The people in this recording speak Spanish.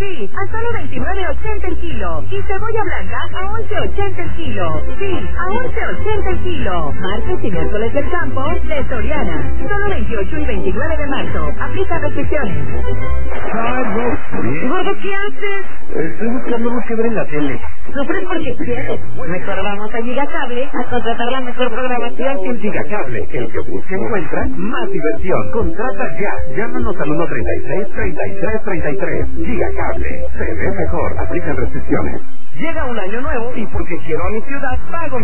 Sí, a solo 29.80 el kilo. Y cebolla blanca a 11.80 el kilo. Sí, a 11.80 el kilo. Martes y miércoles del campo de Soriana. Solo 28 y 29 de marzo. Aplica restricciones. Gordo, ¿qué haces? Estoy buscando algo que ver en la tele. Sufres porque quieres. Mejor vamos a Gigacable a contratar la mejor programación. En Gigacable, el que busca encuentra más diversión. Contrata ya. Llámanos al 136-3333. Gigacable. Se ve mejor. Aplican restricciones. Llega un año nuevo y porque quiero a mi ciudad, pago